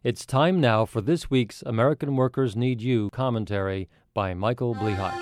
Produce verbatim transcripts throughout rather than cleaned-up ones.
It's time now for this week's American Workers Need You commentary by Michael Blihash.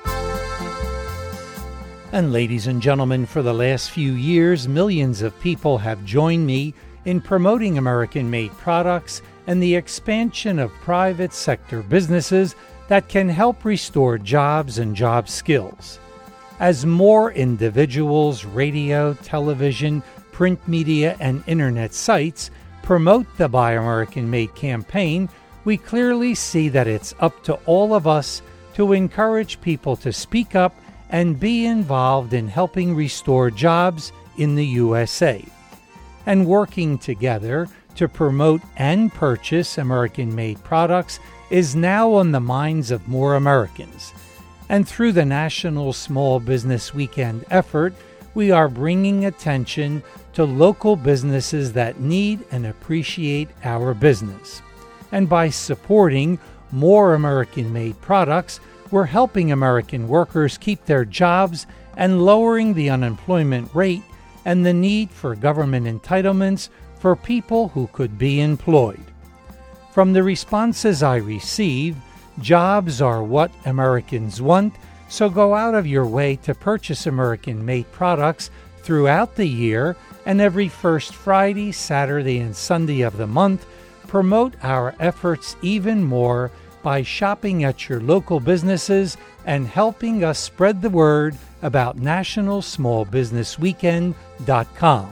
And ladies and gentlemen, for the last few years, millions of people have joined me in promoting American-made products and the expansion of private sector businesses that can help restore jobs and job skills. As more individuals, radio, television, print media, and internet sites promote the Buy American Made campaign, we clearly see that it's up to all of us to encourage people to speak up and be involved in helping restore jobs in the U S A. And working together to promote and purchase American-made products is now on the minds of more Americans. And through the National Small Business Weekend effort, we are bringing attention to local businesses that need and appreciate our business. And by supporting more American-made products, we're helping American workers keep their jobs and lowering the unemployment rate and the need for government entitlements for people who could be employed. From the responses I receive, jobs are what Americans want, so go out of your way to purchase American-made products throughout the year, and every first Friday, Saturday, and Sunday of the month, promote our efforts even more by shopping at your local businesses and helping us spread the word about national small business weekend dot com.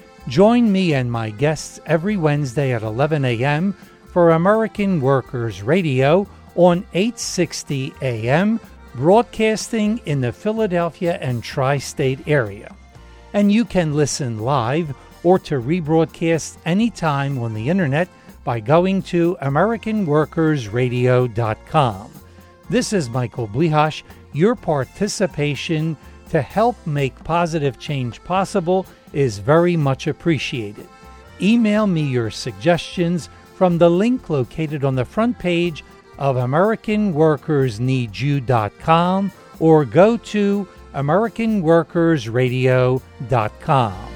Join me and my guests every Wednesday at eleven a.m. for American Workers Radio on eight sixty a.m., broadcasting in the Philadelphia and tri-state area. And you can listen live or to rebroadcast anytime on the internet by going to American Workers Radio dot com. This is Michael Blihash. Your participation to help make positive change possible is very much appreciated. Email me your suggestions from the link located on the front page of American Workers Need You dot com or go to American Workers Radio dot com.